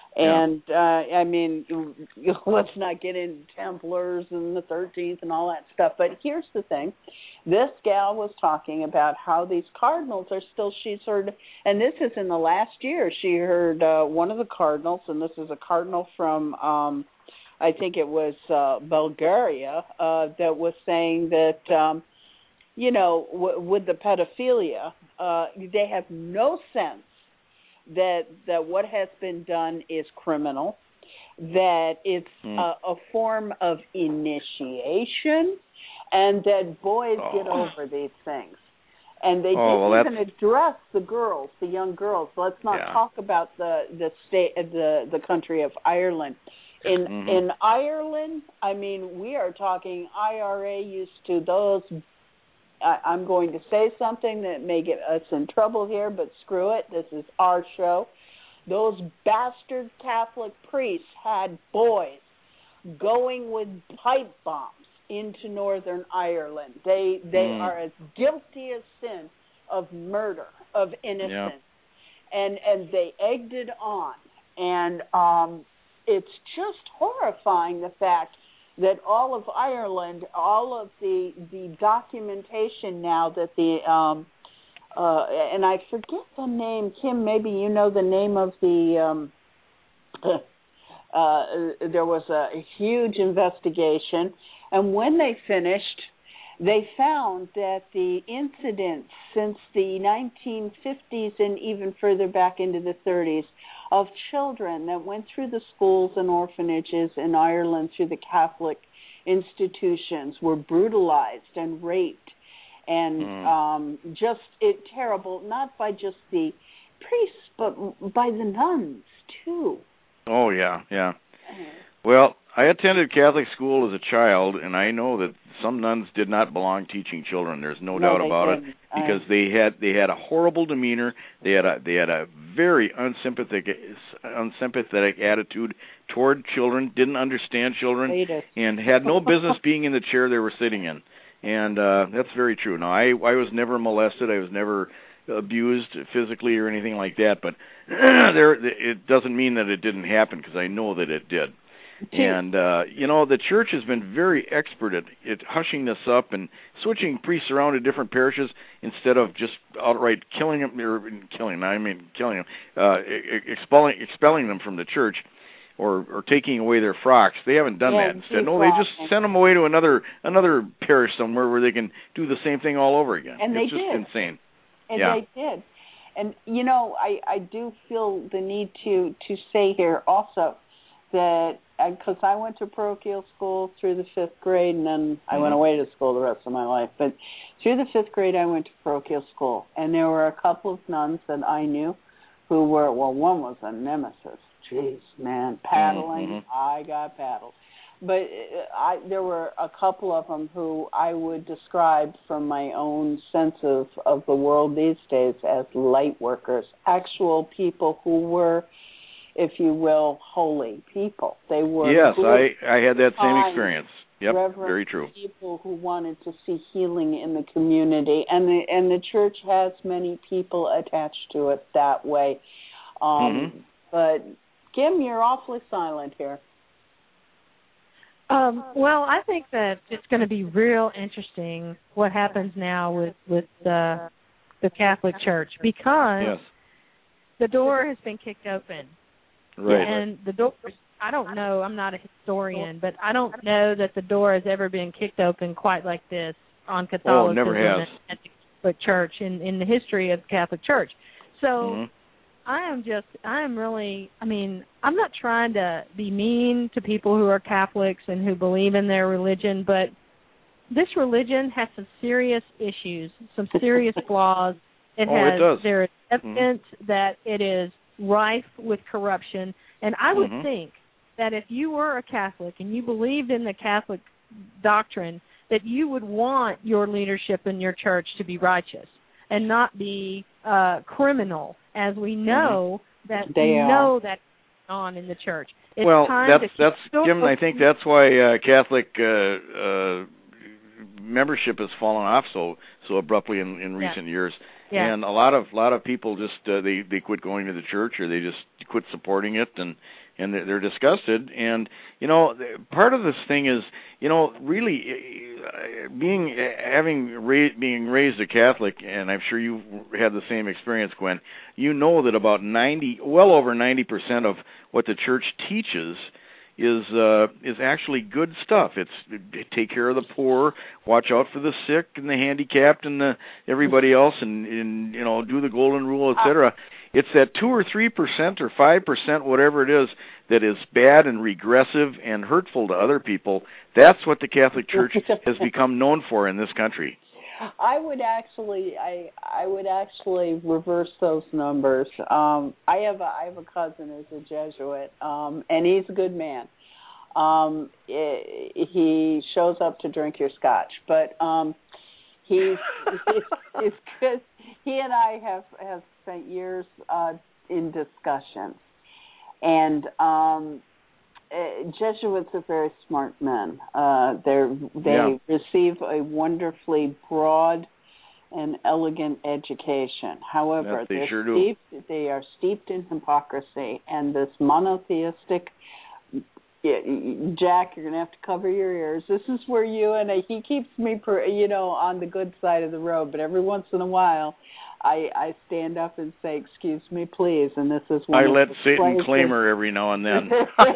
And uh, I mean, let's not get into Templars and the thirteenth and all that stuff. But here's the thing: this gal was talking about how these cardinals are still. She's heard, and this is in the last year. She heard uh, one of the cardinals, and this is a cardinal from, um, I think it was uh, Bulgaria, uh, that was saying that, um, you know, w- with the pedophilia, uh, they have no sense that that what has been done is criminal, that it's mm. a, a form of initiation, and that boys oh. get over these things. And they oh, didn't well, even address the girls, the young girls. Let's not yeah. talk about the the state, the the country of Ireland. In mm-hmm. in Ireland, I mean, we are talking I R A used to those. I, I'm going to say something that may get us in trouble here, but screw it. This is our show. Those bastard Catholic priests had boys going with pipe bombs into Northern Ireland. They they mm. are as guilty as sin of murder of innocence, yeah. and and they egged it on, and um, it's just horrifying the fact that all of Ireland, all of the the documentation now that the um, uh, and I forget the name, Kim. Maybe you know the name of the. Um, uh, there was a, a huge investigation. And when they finished, they found that the incidents since the nineteen fifties and even further back into the thirties of children that went through the schools and orphanages in Ireland through the Catholic institutions were brutalized and raped and mm. um, just it terrible, not by just the priests, but by the nuns, too. Oh, yeah, yeah. Well, I attended Catholic school as a child, and I know that some nuns did not belong teaching children. There's no, no doubt about didn't. it, because I... they had they had a horrible demeanor. They had a they had a very unsympathetic unsympathetic attitude toward children. Didn't understand children, Haters. and had no business being in the chair they were sitting in. And uh, that's very true. Now, I I was never molested. I was never abused physically or anything like that. But there, it doesn't mean that it didn't happen, because I know that it did. And, uh, you know, the church has been very expert at, at hushing this up and switching priests around to different parishes instead of just outright killing them, or killing, I mean killing them, uh, expelling, expelling them from the church or, or taking away their frocks. They haven't done yeah, that. Instead, no, they just send them away to another another parish somewhere where they can do the same thing all over again. And it's they just did. insane. And yeah. they did. And, you know, I, I do feel the need to, to say here also that, because I went to parochial school through the fifth grade, and then mm-hmm. I went away to school the rest of my life. But through the fifth grade, I went to parochial school, and there were a couple of nuns that I knew who were, well, one was a nemesis. Jeez, man, paddling, mm-hmm. I got paddled. But I, there were a couple of them who I would describe from my own sense of, of the world these days as light workers, actual people who were, if you will, holy people. They were yes, good, I, I had that same kind, experience. Yep, very true. People who wanted to see healing in the community, and the and the church has many people attached to it that way. Um, mm-hmm. But Kim, you're awfully silent here. Um, well, I think that it's going to be real interesting what happens now with with uh, the Catholic Church, because yes. the door has been kicked open. Right. And the door, I don't know, I'm not a historian, but I don't know that the door has ever been kicked open quite like this on Catholicism oh, never has. and the Catholic Church in, in the history of the Catholic Church. So mm-hmm. I am just, I am really, I mean, I'm not trying to be mean to people who are Catholics and who believe in their religion, but this religion has some serious issues, some serious flaws. It oh, has, it does. There is evidence mm-hmm. that it is rife with corruption, and I would mm-hmm. think that if you were a Catholic and you believed in the Catholic doctrine, that you would want your leadership in your church to be righteous and not be uh, criminal, as we know mm-hmm. that they we are. know that's on in the church. It's well, time that's to that's still Jim. I think that's why uh, Catholic uh, uh, membership has fallen off so so abruptly in, in recent yeah. years. Yeah. And a lot of a lot of people just uh, they they quit going to the church, or they just quit supporting it, and and they're, they're disgusted. And you know, part of this thing is, you know, really uh, being having ra- being raised a Catholic, and I'm sure you've had the same experience, Gwen. You know that about ninety, well over ninety percent of what the church teaches is uh, is actually good stuff. It's take care of the poor, watch out for the sick and the handicapped and the everybody else, and, and you know, do the golden rule, et cetera. It's that two or three percent or five percent, whatever it is, that is bad and regressive and hurtful to other people. That's what the Catholic Church has become known for in this country. I would actually, I I would actually reverse those numbers. Um, I have a I have a cousin who's a Jesuit, um, and he's a good man. Um, it, he shows up to drink your scotch, but um, he's, he's he's good. He and I have have spent years uh, in discussions, and um, Uh, Jesuits are very smart men. Uh, they're, they yeah. receive a wonderfully broad and elegant education. However, yes, they they're sure steeped, do. they are steeped in hypocrisy, and this monotheistic. Jack, you're going to have to cover your ears. This is where you and I, he keeps me, per, you know, on the good side of the road. But every once in a while, I, I stand up and say, "Excuse me, please." And this is one I of let the Satan places. claim her every now and then.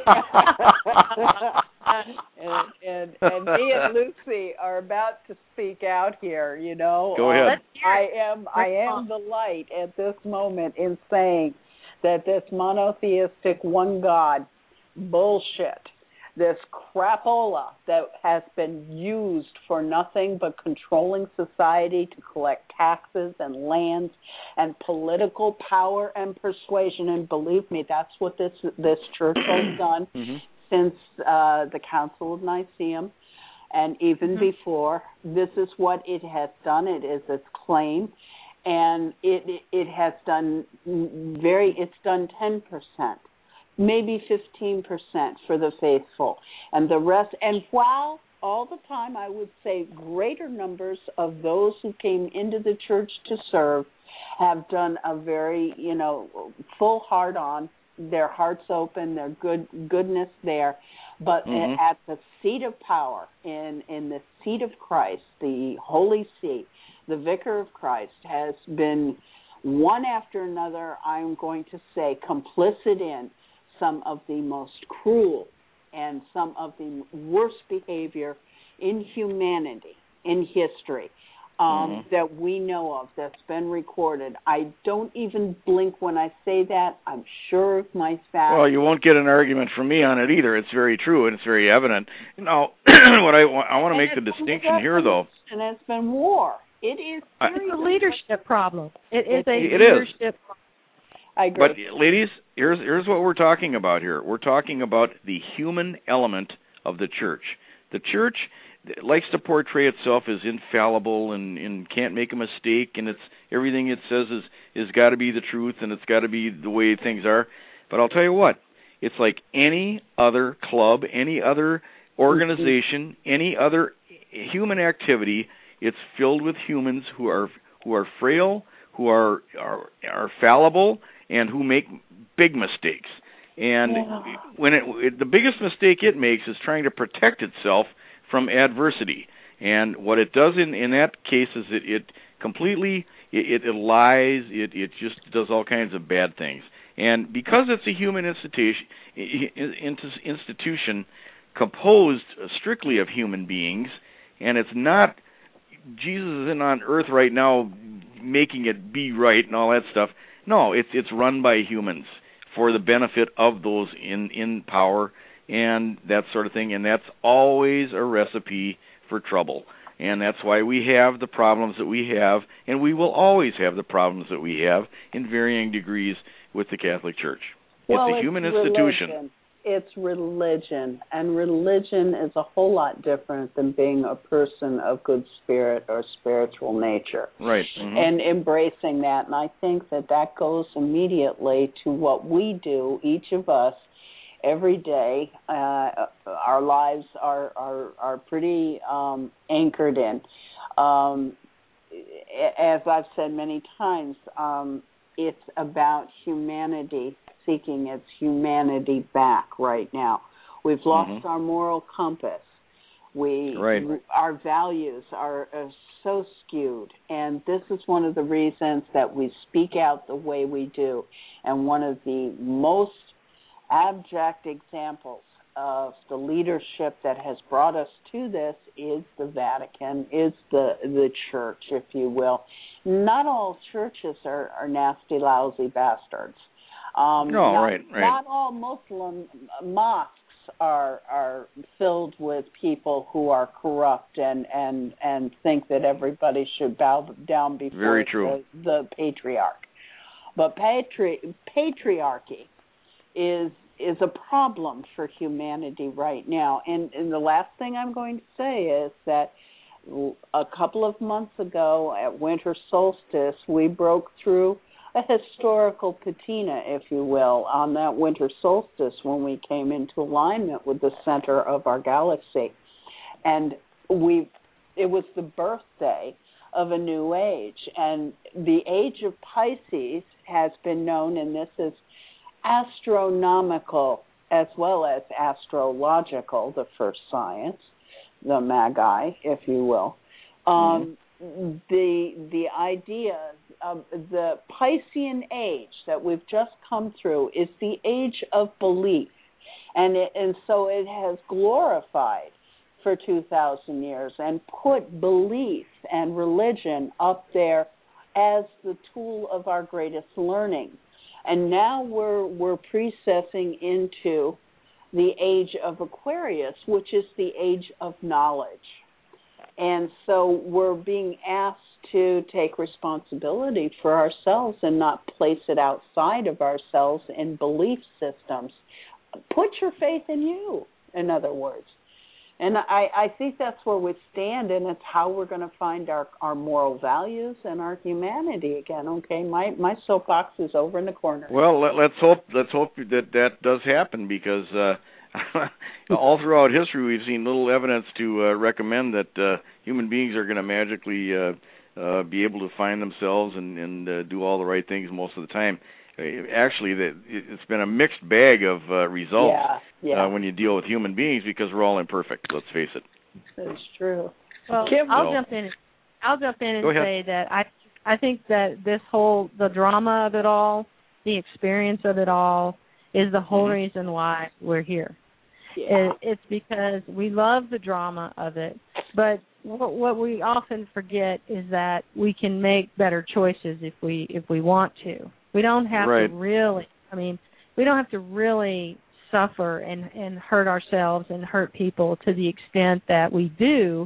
and, and and me and Lucy are about to speak out here. You know, Go ahead. Um, I am I am the light at this moment in saying that this monotheistic one God bullshit, this crapola that has been used for nothing but controlling society to collect taxes and lands and political power and persuasion. And believe me, that's what this this church has done mm-hmm. since uh, the Council of Nicaea, and even mm-hmm. before. This is what it has done. It is its claim, and it it, it has done very. It's done ten percent. Maybe fifteen percent for the faithful, and the rest. And while all the time I would say greater numbers of those who came into the church to serve have done a very, you know, full heart on, their hearts open, their good goodness there. But mm-hmm. at the seat of power, in, in the seat of Christ, the Holy See, the Vicar of Christ has been one after another, I'm going to say, complicit in some of the most cruel and some of the worst behavior in humanity, in history, um, mm-hmm. that we know of, that's been recorded. I don't even blink when I say that. I'm sure of my facts. Well, you won't get an argument from me on it either. It's very true, and it's very evident. Now, what I, I want to make the distinction here, though. And it's been war. It is It's a leadership problem. It is it, a it leadership is. problem. I agree. But, ladies, here's here's what we're talking about here. We're talking about the human element of the church. The church likes to portray itself as infallible and, and can't make a mistake, and it's everything it says is is got to be the truth, and it's got to be the way things are. But I'll tell you what, it's like any other club, any other organization, any other human activity. It's filled with humans who are who are frail, who are are, are fallible, and who make big mistakes. And yeah. when it, it, the biggest mistake it makes is trying to protect itself from adversity. And what it does in, in that case is it, it completely, it, it lies, it, it just does all kinds of bad things. And because it's a human institution, institution composed strictly of human beings, and it's not, Jesus isn't on earth right now making it be right and all that stuff. No, it's it's run by humans for the benefit of those in, in power and that sort of thing, and that's always a recipe for trouble. And that's why we have the problems that we have, and we will always have the problems that we have in varying degrees with the Catholic Church. Well, it's a it's human religion. institution. It's religion, and religion is a whole lot different than being a person of good spirit or spiritual nature. Right. Mm-hmm. And embracing that, and I think that that goes immediately to what we do, each of us, every day. Uh, our lives are, are, are pretty um, anchored in. Um, as I've said many times, um, it's about humanity seeking its humanity back right now. We've lost mm-hmm. our moral compass. We, right. Our values are, are so skewed, and this is one of the reasons that we speak out the way we do. And one of the most abject examples of the leadership that has brought us to this is the Vatican, is the the church, if you will. Not all churches are, are nasty, lousy bastards. Um, no, not, right, right. Not all Muslim mosques are are filled with people who are corrupt and, and, and think that everybody should bow down before Very true. The, the patriarch. But patri- patriarchy is is a problem for humanity right now. And, and the last thing I'm going to say is that a couple of months ago at winter solstice, we broke through a historical patina, if you will, on that winter solstice when we came into alignment with the center of our galaxy. And we, it was the birthday of a new age. And the age of Pisces has been known, and this is astronomical as well as astrological, the first science, the Magi, if you will. Um, mm-hmm. The the idea of the Piscean age that we've just come through is the age of belief, and it, and so it has glorified for two thousand years and put belief and religion up there as the tool of our greatest learning. And now we're we're precessing into the age of Aquarius, which is the age of knowledge. And so we're being asked to take responsibility for ourselves and not place it outside of ourselves in belief systems. Put your faith in you, in other words. And I, I think that's where we stand, and it's how we're going to find our, our moral values and our humanity again. Okay, my my soapbox is over in the corner. Well, let, let's hope let's hope that that does happen, because uh, all throughout history we've seen little evidence to uh, recommend that uh, human beings are going to magically uh, uh, be able to find themselves and, and uh, do all the right things most of the time. Actually, it's been a mixed bag of uh, results yeah, yeah. Uh, when you deal with human beings, because we're all imperfect. Let's face it. That's true. Well, Kim, I'll so. jump in. I'll jump in and Go ahead. say that I I think that this whole the drama of it all, the experience of it all, is the whole mm-hmm. reason why we're here. Yeah. It, it's because we love the drama of it, but what, what we often forget is that we can make better choices if we if we want to. We don't have right. to really, I mean, we don't have to really suffer and, and hurt ourselves and hurt people to the extent that we do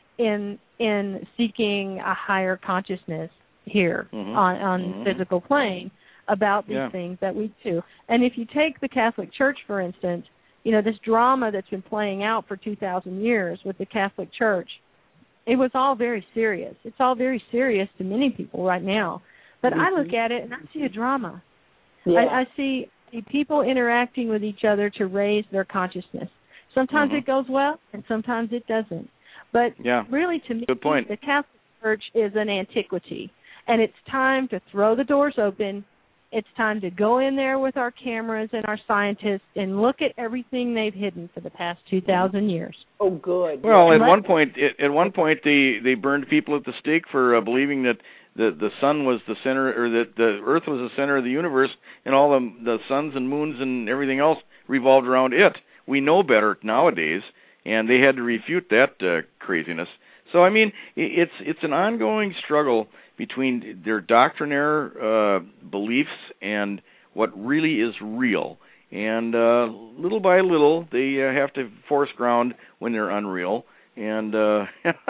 in in seeking a higher consciousness here mm-hmm. on, on mm-hmm. the physical plane about these yeah. things that we do. And if you take the Catholic Church, for instance, you know, this drama that's been playing out for two thousand years with the Catholic Church, it was all very serious. It's all very serious to many people right now. But mm-hmm. I look at it and I see a drama. Yeah. I, I see people interacting with each other to raise their consciousness. Sometimes mm-hmm. it goes well and sometimes it doesn't. But yeah. really, to me, Good point. the Catholic Church is an antiquity. And it's time to throw the doors open. It's time to go in there with our cameras and our scientists and look at everything they've hidden for the past two thousand years. Oh, good. Well, yeah. at one point, at one point, they, they burned people at the stake for uh, believing that the the sun was the center, or that the Earth was the center of the universe, and all the the suns and moons and everything else revolved around it. We know better nowadays, and they had to refute that uh, craziness. So, I mean, it's it's an ongoing struggle between their doctrinaire uh, beliefs and what really is real. And uh, little by little, they uh, have to force ground when they're unreal. And uh,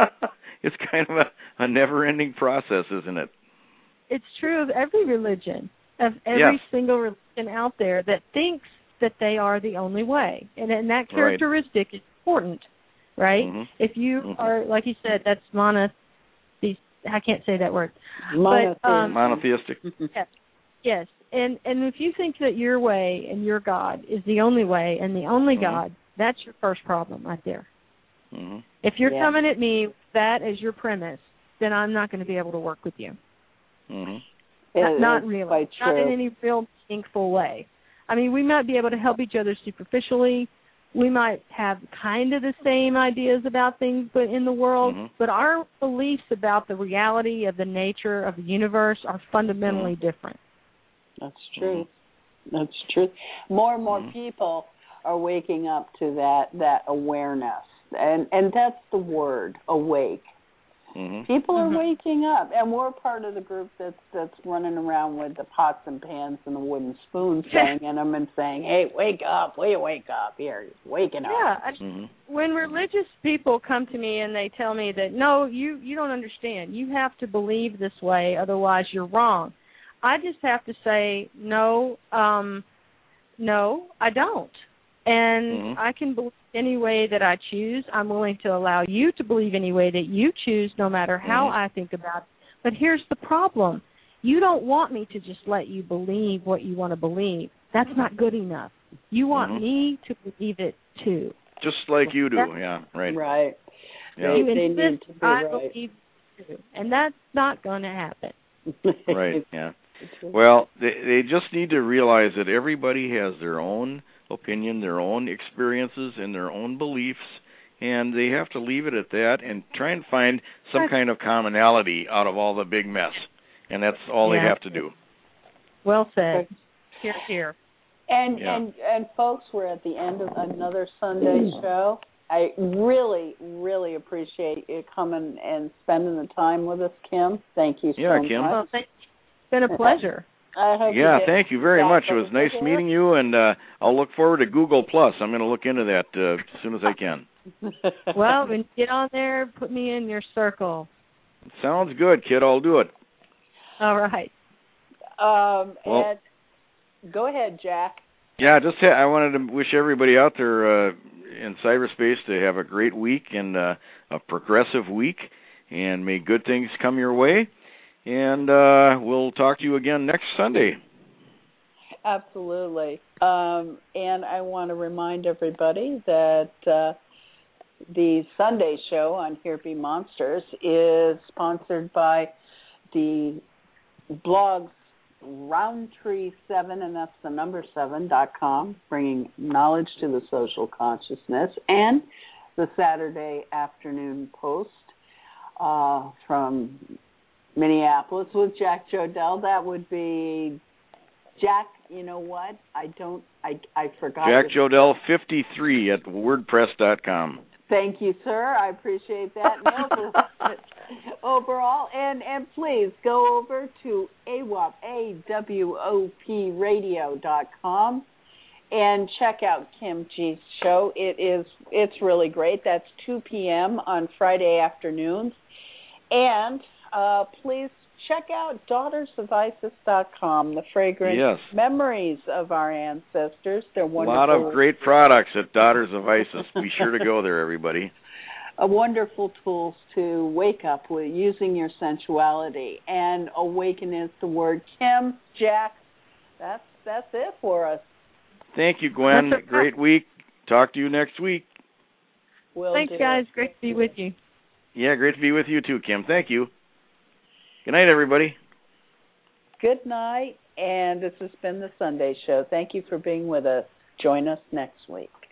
it's kind of a, a never-ending process, isn't it? It's true of every religion, of every yes. single religion out there that thinks that they are the only way. And, and that characteristic right. is important, right? Mm-hmm. If you mm-hmm. are, like you said, that's mono, I can't say that word. Monotheistic. But, um, Monotheistic. Yes. Yes. And, and if you think that your way and your God is the only way and the only mm-hmm. God, that's your first problem right there. Mm-hmm. If you're yeah. coming at me with that as your premise, then I'm not going to be able to work with you. Mm-hmm. Not, not It's really. quite Not true. in any real meaningful way. I mean, we might be able to help each other superficially. We might have kind of the same ideas about things but in the world, mm-hmm. but our beliefs about the reality of the nature of the universe are fundamentally mm-hmm. different. That's true. Mm-hmm. That's true. More and more mm-hmm. people are waking up to that, that awareness, and, and that's the word, awake. Mm-hmm. People are mm-hmm. waking up, and we're part of the group that's that's running around with the pots and pans and the wooden spoons saying in them and saying, "Hey, wake up! Will you wake up? Here, waking up." Yeah. I, mm-hmm. When religious people come to me and they tell me that, no, you, you don't understand. You have to believe this way, otherwise you're wrong. I just have to say, no, um, no, I don't. And mm-hmm. I can believe any way that I choose. I'm willing to allow you to believe any way that you choose, no matter how mm-hmm. I think about it. But here's the problem. You don't want me to just let you believe what you want to believe. That's not good enough. You want mm-hmm. me to believe it, too. Just like you do, That's, yeah, right. Right. Yeah. You They, insist they need to be I right. believe it, too. And that's not going to happen. Right, yeah. Well, they they just need to realize that everybody has their own opinion, their own experiences, and their own beliefs, and they have to leave it at that and try and find some kind of commonality out of all the big mess. And that's all Yeah. they have to do. Well said. Here, here. And Yeah. and and folks, we're at the end of another Sunday show. I really, really appreciate you coming and spending the time with us, Kim. Thank you so Yeah, much. Kim. Well, thank you. It's been a pleasure. I hope Yeah, you get thank you very back much. It was over nice here. meeting you, and uh, I'll look forward to Google Plus. I'm going to look into that uh, as soon as I can. Well, when you get on there, put me in your circle. Sounds good, kid. I'll do it. All right. Um, Well- and go ahead, Jack. Yeah, just ha- I wanted to wish everybody out there uh, in cyberspace to have a great week and uh, a progressive week, and may good things come your way. And uh, we'll talk to you again next Sunday. Absolutely. Um, and I want to remind everybody that uh, the Sunday show on Here Be Monsters is sponsored by the blogs Roundtree seven, and that's the number seven dot com, bringing knowledge to the social consciousness, and the Saturday Afternoon Post uh, from Minneapolis with Jack Jodell. That would be Jack. You know what? I don't. I I forgot. Jack Jodell fifty-three at wordpress dot com. Thank you, sir. I appreciate that. No, overall, and and please go over to A W O P, A W O P radio dot com and check out Kim G's show. It is it's really great. That's two p.m. on Friday afternoons. And uh, please check out daughters of isis dot com, the fragrant yes. memories of our ancestors. They're A wonderful. lot of great products at Daughters of Isis. Be sure to go there, everybody. A wonderful tools to wake up with using your sensuality. And awaken is the word. Kim, Jack, that's that's it for us. Thank you, Gwen. Great week. Talk to you next week. Will Thanks, do. guys. Great to be with you. Yeah, great to be with you too, Kim. Thank you. Good night, everybody. Good night, and this has been the Sunday Show. Thank you for being with us. Join us next week.